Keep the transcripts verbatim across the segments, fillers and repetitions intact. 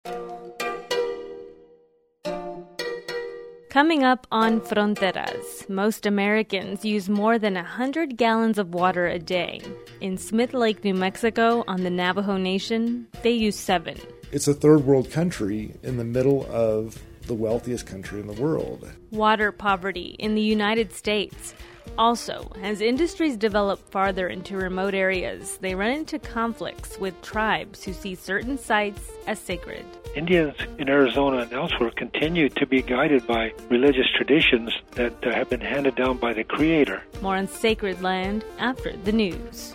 Coming up on Fronteras, most Americans use more than one hundred gallons of water a day. In Smith Lake, New Mexico, on the Navajo Nation, they use seven. It's a third world country in the middle of the wealthiest country in the world. Water poverty in the United States. Also, as industries develop farther into remote areas, they run into conflicts with tribes who see certain sites as sacred. Indians in Arizona and elsewhere continue to be guided by religious traditions that uh, have been handed down by the Creator. More on sacred land after the news.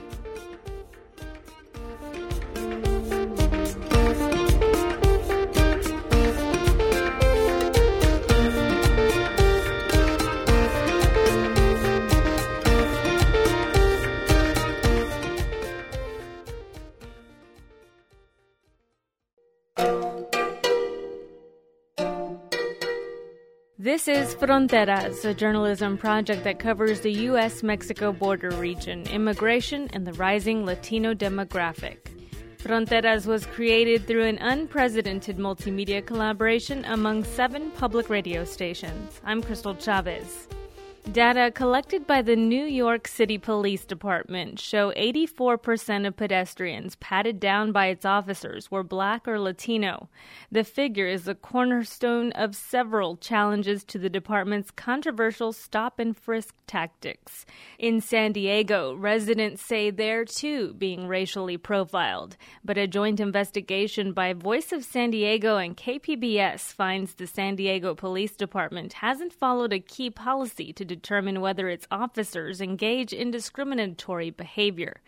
This is Fronteras, a journalism project that covers the U S Mexico border region, immigration, and the rising Latino demographic. Fronteras was created through an unprecedented multimedia collaboration among seven public radio stations. I'm Crystal Chavez. Data collected by the New York City Police Department show eighty-four percent of pedestrians patted down by its officers were Black or Latino. The figure is the cornerstone of several challenges to the department's controversial stop-and-frisk tactics. In San Diego, residents say they're too being racially profiled, but a joint investigation by Voice of San Diego and K P B S finds the San Diego Police Department hasn't followed a key policy to determine whether its officers engage in discriminatory behavior.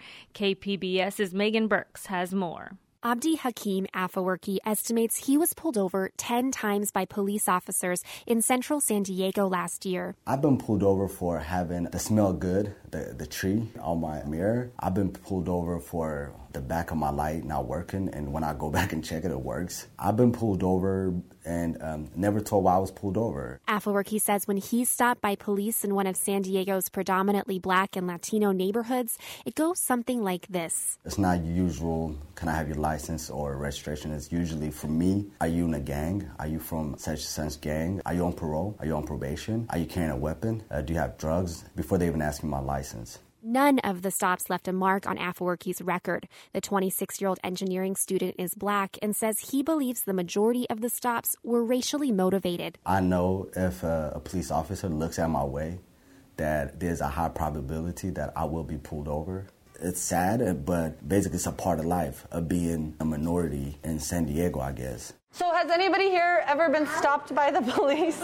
KPBS's Megan Burks has more. Abdi Hakim Afaworki estimates he was pulled over ten times by police officers in central San Diego last year. I've been pulled over for having the smell good, the, the tree on my mirror. I've been pulled over for the back of my light not working, and when I go back and check it, it works. I've been pulled over and um, never told why I was pulled over. Afaworki says when he's stopped by police in one of San Diego's predominantly Black and Latino neighborhoods, it goes something like this. It's not usual, can I have your license or registration? It's usually, for me, are you in a gang? Are you from such and such gang? Are you on parole? Are you on probation? Are you carrying a weapon? Uh, do you have drugs? Before they even ask me my license. None of the stops left a mark on Afaworki's record. The twenty-six-year-old engineering student is Black and says he believes the majority of the stops were racially motivated. I know if a, a police officer looks at my way, that there's a high probability that I will be pulled over. It's sad, but basically it's a part of life of being a minority in San Diego, I guess. So has anybody here ever been stopped by the police?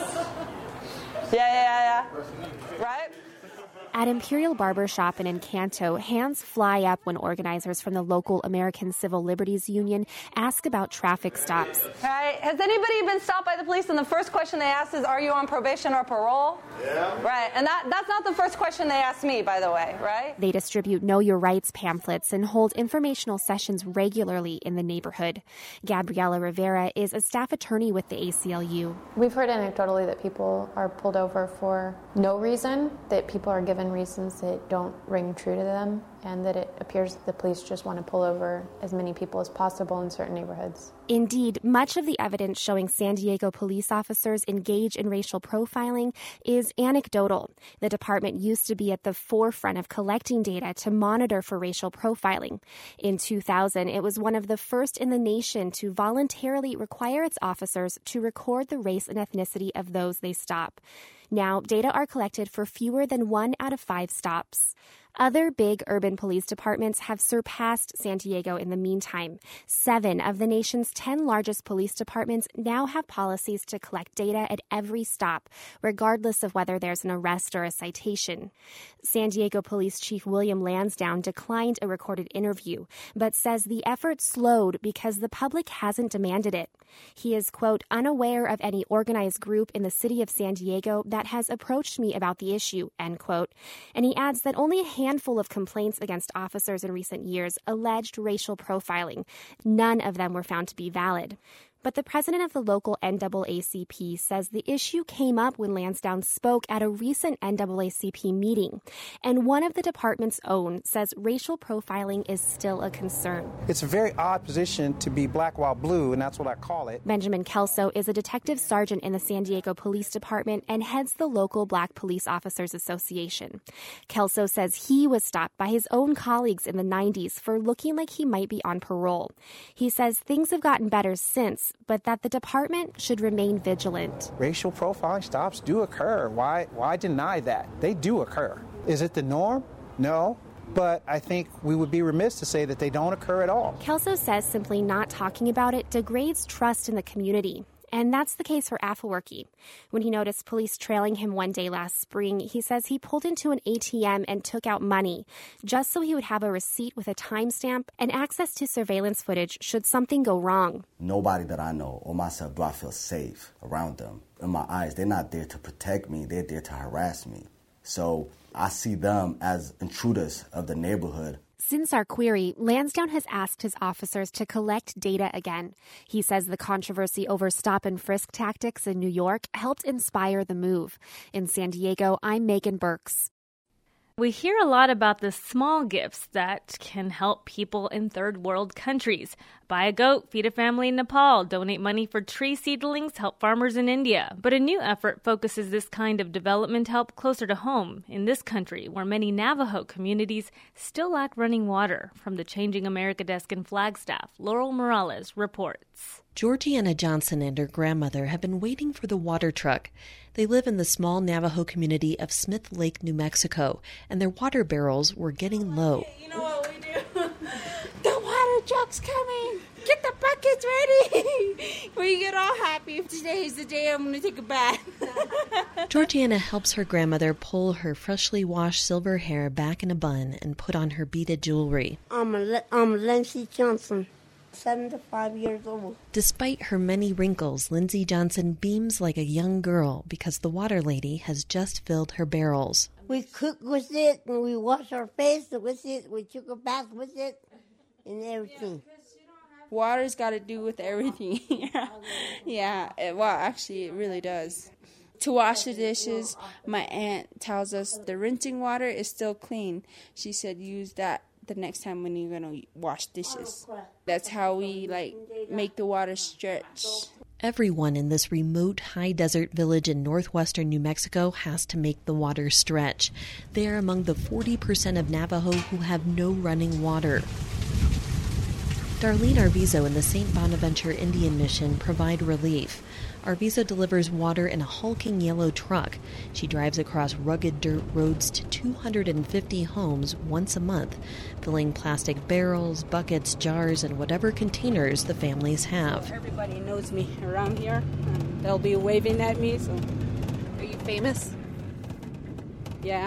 Yeah, yeah, yeah, right? At Imperial Barber Shop in Encanto, hands fly up when organizers from the local American Civil Liberties Union ask about traffic stops. Right. Has anybody been stopped by the police and the first question they ask is, are you on probation or parole? Yeah. Right. And that, that's not the first question they ask me, by the way, right? They distribute Know Your Rights pamphlets and hold informational sessions regularly in the neighborhood. Gabriela Rivera is a staff attorney with the A C L U. We've heard anecdotally that people are pulled over for no reason, that people are given reasons that don't ring true to them, and that it appears the police just want to pull over as many people as possible in certain neighborhoods. Indeed, much of the evidence showing San Diego police officers engage in racial profiling is anecdotal. The department used to be at the forefront of collecting data to monitor for racial profiling. In two thousand, it was one of the first in the nation to voluntarily require its officers to record the race and ethnicity of those they stop. Now, data are collected for fewer than one out of five stops. Other big urban police departments have surpassed San Diego in the meantime. Seven of the nation's ten largest police departments now have policies to collect data at every stop, regardless of whether there's an arrest or a citation. San Diego Police Chief William Lansdowne declined a recorded interview, but says the effort slowed because the public hasn't demanded it. He is, quote, unaware of any organized group in the city of San Diego that has approached me about the issue, end quote. And he adds that only a handful of complaints against officers in recent years alleged racial profiling. None of them were found to be valid. But the president of the local N double A C P says the issue came up when Lansdowne spoke at a recent N double A C P meeting. And one of the department's own says racial profiling is still a concern. It's a very odd position to be black while blue, and that's what I call it. Benjamin Kelso is a detective sergeant in the San Diego Police Department and heads the local Black Police Officers Association. Kelso says he was stopped by his own colleagues in the nineties for looking like he might be on parole. He says things have gotten better since, but that the department should remain vigilant. Racial profiling stops do occur. Why, why deny that? They do occur. Is it the norm? No. But I think we would be remiss to say that they don't occur at all. Kelso says simply not talking about it degrades trust in the community. And that's the case for Afewerki. When he noticed police trailing him one day last spring, he says he pulled into an A T M and took out money just so he would have a receipt with a timestamp and access to surveillance footage should something go wrong. Nobody that I know or myself do I feel safe around them. In my eyes, they're not there to protect me. They're there to harass me. So I see them as intruders of the neighborhood. Since our query, Lansdowne has asked his officers to collect data again. He says the controversy over stop and frisk tactics in New York helped inspire the move. In San Diego, I'm Megan Burks. We hear a lot about the small gifts that can help people in third world countries. Buy a goat, feed a family in Nepal, donate money for tree seedlings, help farmers in India. But a new effort focuses this kind of development help closer to home, in this country where many Navajo communities still lack running water. From the Changing America desk in Flagstaff, Laurel Morales reports. Georgiana Johnson and her grandmother have been waiting for the water truck. They live in the small Navajo community of Smith Lake, New Mexico, and their water barrels were getting low. You know what we do? The water truck's coming! Get the buckets ready! We get all happy. Today is the day I'm going to take a bath. Georgiana helps her grandmother pull her freshly washed silver hair back in a bun and put on her beaded jewelry. I'm, a, I'm Lindsay Johnson. seventy-five years old. Despite her many wrinkles, Lindsay Johnson beams like a young girl because the water lady has just filled her barrels. We cook with it, and we wash our face with it, we took a bath with it, and everything. Water's got to do with everything. Yeah, it, well, actually, it really does. To wash the dishes, my aunt tells us the rinsing water is still clean. She said use that the next time when you're going to wash dishes. That's how we, like, make the water stretch. Everyone in this remote high-desert village in northwestern New Mexico has to make the water stretch. They are among the forty percent of Navajo who have no running water. Darlene Arvizo and the Saint Bonaventure Indian Mission provide relief. Arvizo delivers water in a hulking yellow truck. She drives across rugged dirt roads to two hundred fifty homes once a month, filling plastic barrels, buckets, jars, and whatever containers the families have. Everybody knows me around here. Um, they'll be waving at me. So, are you famous? Yeah.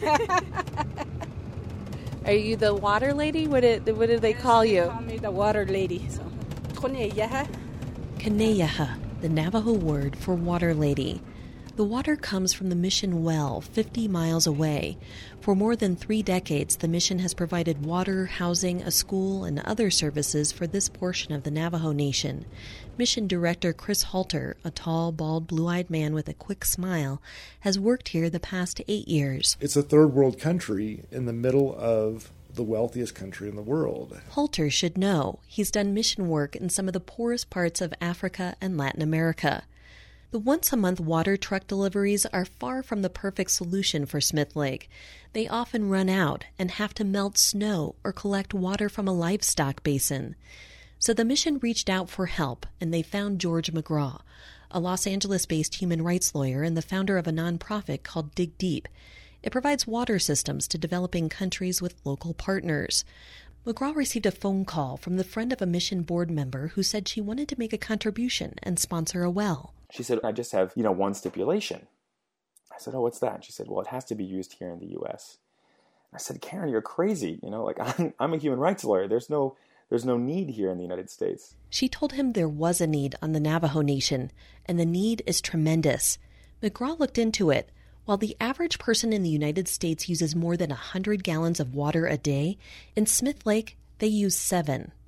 Are you the water lady? What did what did they call you? They call me the water lady. So, Kaneyaha. Kaneyaha, the Navajo word for water lady. The water comes from the mission well, fifty miles away. For more than three decades, the mission has provided water, housing, a school, and other services for this portion of the Navajo Nation. Mission Director Chris Halter, a tall, bald, blue-eyed man with a quick smile, has worked here the past eight years. It's a third world country in the middle of the wealthiest country in the world. Halter should know. He's done mission work in some of the poorest parts of Africa and Latin America. The once-a-month water truck deliveries are far from the perfect solution for Smith Lake. They often run out and have to melt snow or collect water from a livestock basin. So the mission reached out for help, and they found George McGraw, a Los Angeles-based human rights lawyer and the founder of a nonprofit called Dig Deep. It provides water systems to developing countries with local partners. McGraw received a phone call from the friend of a mission board member who said she wanted to make a contribution and sponsor a well. She said, I just have, you know, one stipulation. I said, oh, what's that? She said, well, it has to be used here in the U S. I said, Karen, you're crazy. You know, like I'm, I'm a human rights lawyer. There's no, there's no need here in the United States. She told him there was a need on the Navajo Nation, and the need is tremendous. McGraw looked into it. While the average person in the United States uses more than one hundred gallons of water a day, in Smith Lake, they use seven.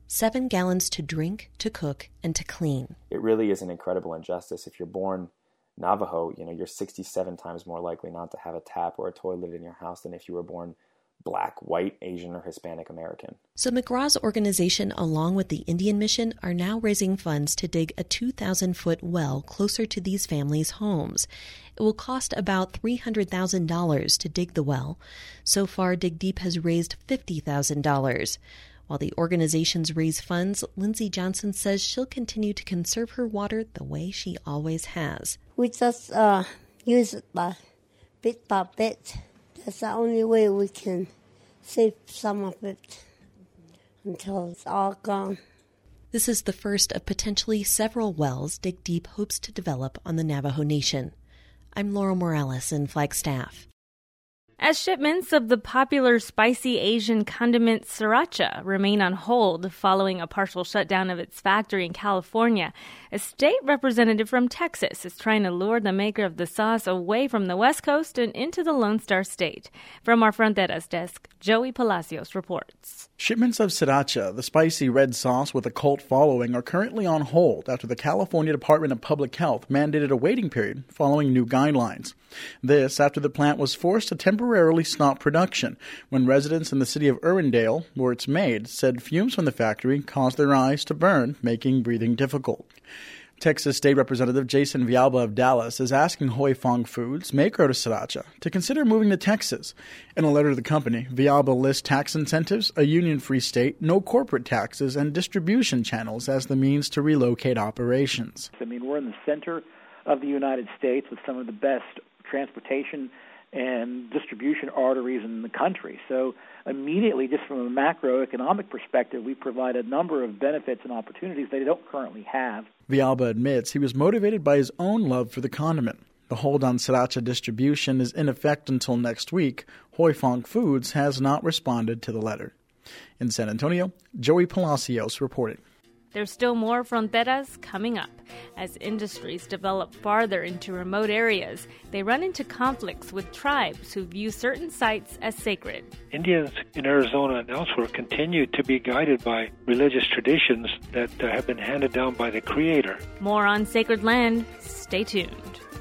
seven gallons to drink, to cook, and to clean. It really is an incredible injustice. If you're born Navajo, you know, you're sixty-seven times more likely not to have a tap or a toilet in your house than if you were born Black, white, Asian, or Hispanic American. So McGraw's organization, along with the Indian Mission, are now raising funds to dig a two thousand foot well closer to these families' homes. It will cost about three hundred thousand dollars to dig the well. So far, Dig Deep has raised fifty thousand dollars. While the organizations raise funds, Lindsay Johnson says she'll continue to conserve her water the way she always has. We just uh, use it by bit by bit. That's the only way we can save some of it until it's all gone. This is the first of potentially several wells Dig Deep hopes to develop on the Navajo Nation. I'm Laurel Morales in Flagstaff. As shipments of the popular spicy Asian condiment sriracha remain on hold following a partial shutdown of its factory in California, a state representative from Texas is trying to lure the maker of the sauce away from the West Coast and into the Lone Star State. From our Fronteras desk, Joey Palacios reports. Shipments of sriracha, the spicy red sauce with a cult following, are currently on hold after the California Department of Public Health mandated a waiting period following new guidelines. This after the plant was forced to temporarily stop production when residents in the city of Irwindale, where it's made, said fumes from the factory caused their eyes to burn, making breathing difficult. Texas State Representative Jason Villalba of Dallas is asking Hoi Fong Foods, maker of sriracha, to consider moving to Texas. In a letter to the company, Villalba lists tax incentives, a union-free state, no corporate taxes, and distribution channels as the means to relocate operations. I mean, we're in the center of the United States with some of the best transportation and distribution arteries in the country. So immediately, just from a macroeconomic perspective, we provide a number of benefits and opportunities they don't currently have. Villalba admits he was motivated by his own love for the condiment. The hold on sriracha distribution is in effect until next week. Hoi Fong Foods has not responded to the letter. In San Antonio, Joey Palacios reporting. There's still more Fronteras coming up. As industries develop farther into remote areas, they run into conflicts with tribes who view certain sites as sacred. Indians in Arizona and elsewhere continue to be guided by religious traditions that uh, have been handed down by the Creator. More on sacred land. Stay tuned.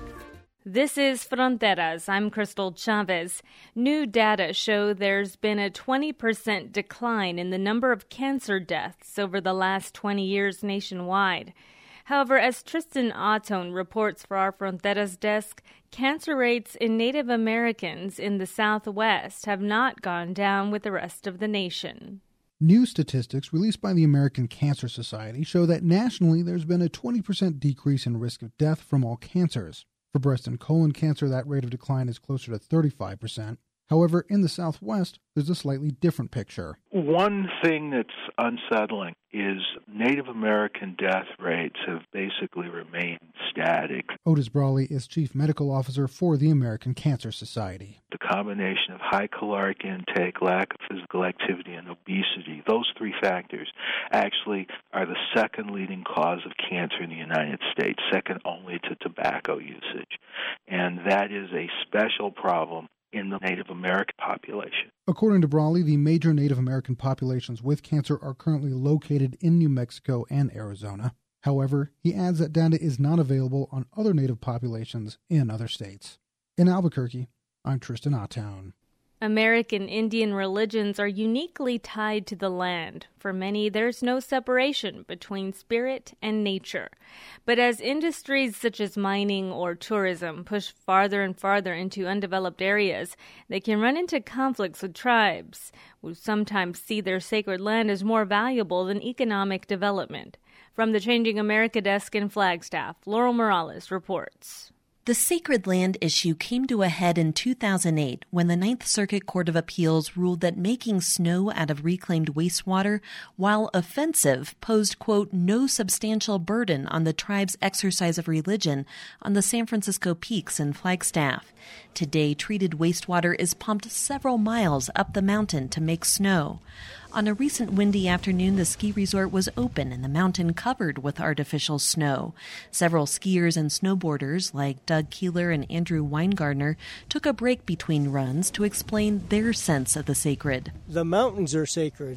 This is Fronteras. I'm Crystal Chavez. New data show there's been a twenty percent decline in the number of cancer deaths over the last twenty years nationwide. However, as Tristan Autone reports for our Fronteras desk, cancer rates in Native Americans in the Southwest have not gone down with the rest of the nation. New statistics released by the American Cancer Society show that nationally there's been a twenty percent decrease in risk of death from all cancers. For breast and colon cancer, that rate of decline is closer to thirty-five percent. However, in the Southwest, there's a slightly different picture. One thing that's unsettling is Native American death rates have basically remained static. Otis Brawley is Chief Medical Officer for the American Cancer Society. The combination of high caloric intake, lack of physical activity, and obesity, those three factors actually are the second leading cause of cancer in the United States, second only to tobacco usage. And that is a special problem in the Native American population. According to Brawley, the major Native American populations with cancer are currently located in New Mexico and Arizona. However, he adds that data is not available on other Native populations in other states. In Albuquerque, I'm Tristan Autone. American Indian religions are uniquely tied to the land. For many, there's no separation between spirit and nature. But as industries such as mining or tourism push farther and farther into undeveloped areas, they can run into conflicts with tribes, who sometimes see their sacred land as more valuable than economic development. From the Changing America desk in Flagstaff, Laurel Morales reports. The sacred land issue came to a head in two thousand eight when the Ninth Circuit Court of Appeals ruled that making snow out of reclaimed wastewater, while offensive, posed, quote, no substantial burden on the tribe's exercise of religion on the San Francisco Peaks in Flagstaff. Today, treated wastewater is pumped several miles up the mountain to make snow. On a recent windy afternoon, the ski resort was open and the mountain covered with artificial snow. Several skiers and snowboarders, like Doug Keeler and Andrew Weingartner, took a break between runs to explain their sense of the sacred. The mountains are sacred.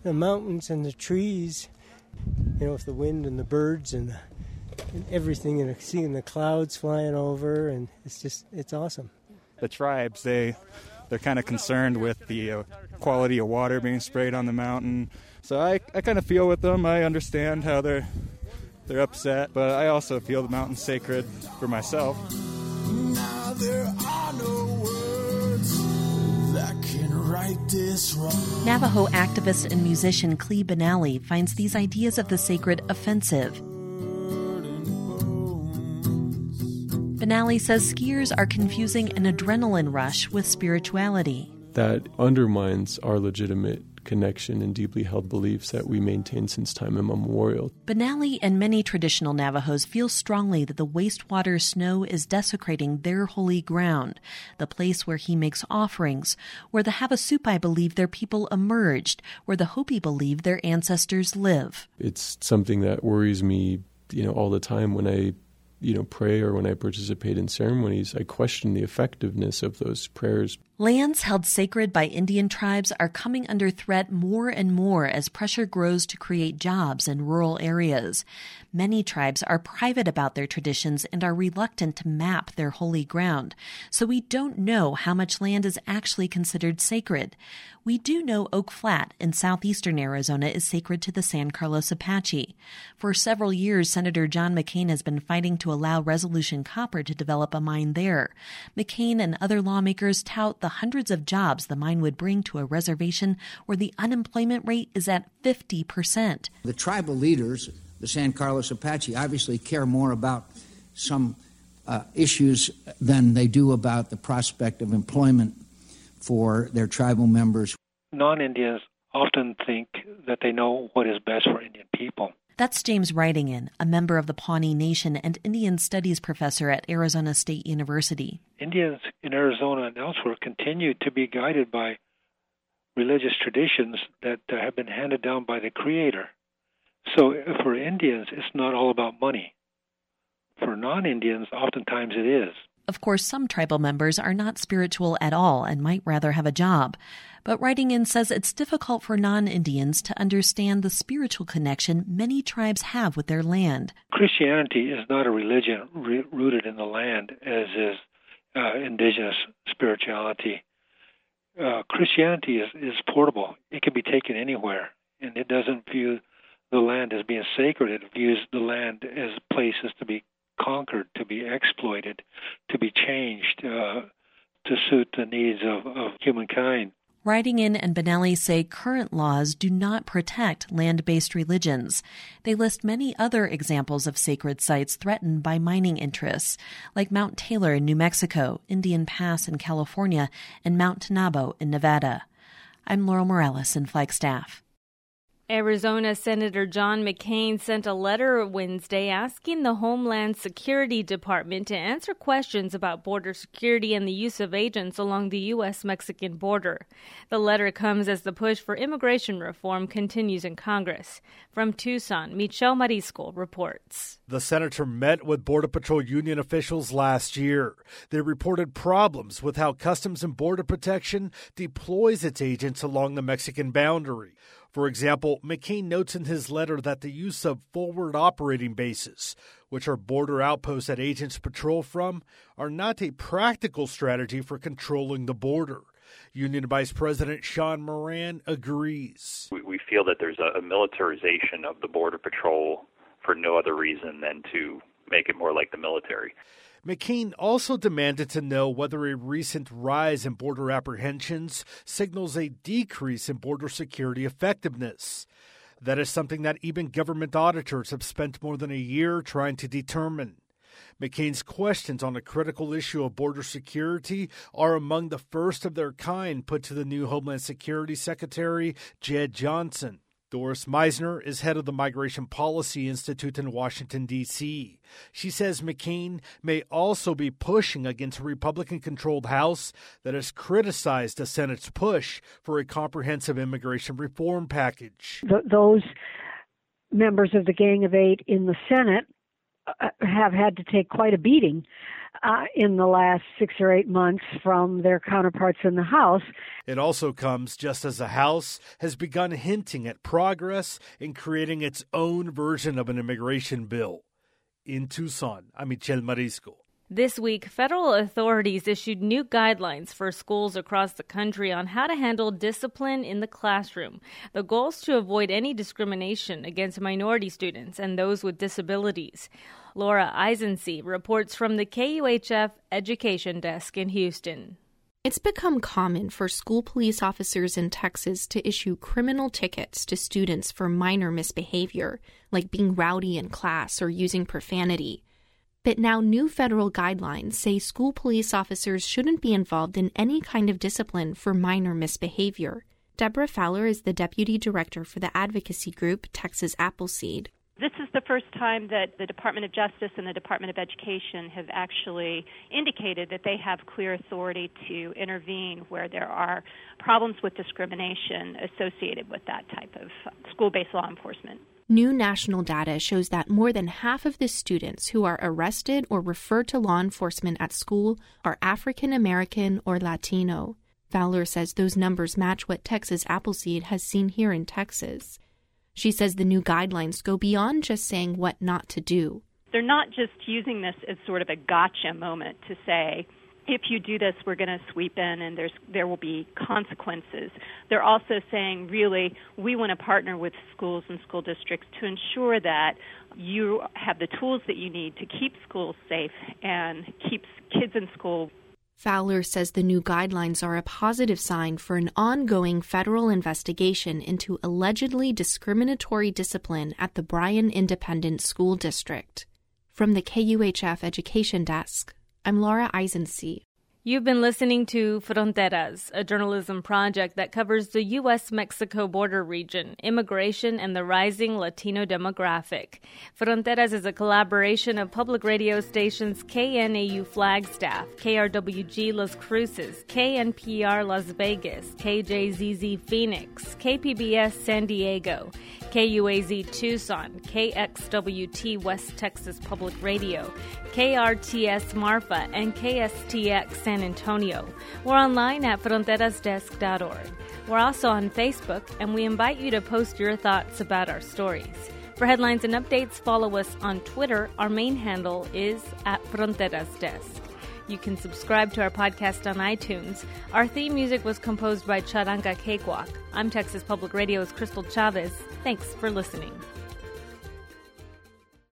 the mountains and the trees, you know, with the wind and the birds and, and everything, and seeing the clouds flying over, and it's just, it's awesome. The tribes, they, they're kind of concerned with the uh, quality of water being sprayed on the mountain. So I, I kind of feel with them. I understand how they're, they're upset, but I also feel the mountain's sacred for myself. Now there are no words that can right this wrong. Navajo activist and musician Clee Benally finds these ideas of the sacred offensive. Benally says skiers are confusing an adrenaline rush with spirituality. That undermines our legitimate connection and deeply held beliefs that we maintain since time immemorial. Benally and many traditional Navajos feel strongly that the wastewater snow is desecrating their holy ground, the place where he makes offerings, where the Havasupai believe their people emerged, where the Hopi believe their ancestors live. It's something that worries me, you know, all the time when I you know, pray or when I participate in ceremonies. I question the effectiveness of those prayers. Lands held sacred by Indian tribes are coming under threat more and more as pressure grows to create jobs in rural areas. Many tribes are private about their traditions and are reluctant to map their holy ground, so we don't know how much land is actually considered sacred. We do know Oak Flat in southeastern Arizona is sacred to the San Carlos Apache. For several years, Senator John McCain has been fighting to allow Resolution Copper to develop a mine there. McCain and other lawmakers tout the hundreds of jobs the mine would bring to a reservation where the unemployment rate is at fifty percent. The tribal leaders, the San Carlos Apache, obviously care more about some uh, issues than they do about the prospect of employment for their tribal members. Non-Indians often think that they know what is best for Indian people. That's James Wrightington, a member of the Pawnee Nation and Indian Studies professor at Arizona State University. Indians in Arizona and elsewhere continue to be guided by religious traditions that uh, have been handed down by the Creator. So for Indians, it's not all about money. For non-Indians, oftentimes it is. Of course, some tribal members are not spiritual at all and might rather have a job. But Wrightington says it's difficult for non-Indians to understand the spiritual connection many tribes have with their land. Christianity is not a religion re- rooted in the land, as is uh, indigenous spirituality. Uh, Christianity is, is portable. It can be taken anywhere, and it doesn't view the land as being sacred. It views the land as places to be conquered, to be exploited, to be changed uh, to suit the needs of, of humankind. Wrightington and Benally say current laws do not protect land-based religions. They list many other examples of sacred sites threatened by mining interests, like Mount Taylor in New Mexico, Indian Pass in California, and Mount Tenabo in Nevada. I'm Laurel Morales in Flagstaff. Arizona Senator John McCain sent a letter Wednesday asking the Homeland Security Department to answer questions about border security and the use of agents along the U S Mexican border. The letter comes as the push for immigration reform continues in Congress. From Tucson, Michelle Marisco reports. The senator met with Border Patrol union officials last year. They reported problems with how Customs and Border Protection deploys its agents along the Mexican boundary. For example, McCain notes in his letter that the use of forward operating bases, which are border outposts that agents patrol from, are not a practical strategy for controlling the border. Union Vice President Sean Moran agrees. We, we feel that there's a, a militarization of the Border Patrol for no other reason than to make it more like the military. McCain also demanded to know whether a recent rise in border apprehensions signals a decrease in border security effectiveness. That is something that even government auditors have spent more than a year trying to determine. McCain's questions on the critical issue of border security are among the first of their kind put to the new Homeland Security Secretary, Jed Johnson. Doris Meisner is head of the Migration Policy Institute in Washington, D C She says McCain may also be pushing against a Republican-controlled House that has criticized the Senate's push for a comprehensive immigration reform package. Th- those members of the Gang of Eight in the Senate have had to take quite a beating uh, in the last six or eight months from their counterparts in the House. It also comes just as the House has begun hinting at progress in creating its own version of an immigration bill. In Tucson, I'm Michel Marisco. This week, federal authorities issued new guidelines for schools across the country on how to handle discipline in the classroom. The goal is to avoid any discrimination against minority students and those with disabilities. Laura Eisensee reports from the K U H F Education Desk in Houston. It's become common for school police officers in Texas to issue criminal tickets to students for minor misbehavior, like being rowdy in class or using profanity. But now new federal guidelines say school police officers shouldn't be involved in any kind of discipline for minor misbehavior. Deborah Fowler is the deputy director for the advocacy group Texas Appleseed. This is the first time that the Department of Justice and the Department of Education have actually indicated that they have clear authority to intervene where there are problems with discrimination associated with that type of school-based law enforcement. New national data shows that more than half of the students who are arrested or referred to law enforcement at school are African American or Latino. Fowler says those numbers match what Texas Appleseed has seen here in Texas. She says the new guidelines go beyond just saying what not to do. They're not just using this as sort of a gotcha moment to say, if you do this, we're going to sweep in and there's there will be consequences. They're also saying, really, we want to partner with schools and school districts to ensure that you have the tools that you need to keep schools safe and keep kids in school. Fowler says the new guidelines are a positive sign for an ongoing federal investigation into allegedly discriminatory discipline at the Bryan Independent School District. From the K U H F Education Desk, I'm Laura Eisensee. You've been listening to Fronteras, a journalism project that covers the U S Mexico border region, immigration, and the rising Latino demographic. Fronteras is a collaboration of public radio stations K N A U Flagstaff, K R W G Las Cruces, K N P R Las Vegas, K J Z Z Phoenix, K P B S San Diego, K U A Z Tucson, K X W T West Texas Public Radio, K R T S Marfa, and K S T X San Antonio. We're online at fronteras desk dot org. We're also on Facebook, and we invite you to post your thoughts about our stories. For headlines and updates, follow us on Twitter. Our main handle is at Fronteras Desk. You can subscribe to our podcast on iTunes. Our theme music was composed by Charanga Cakewalk. I'm Texas Public Radio's Crystal Chavez. Thanks for listening.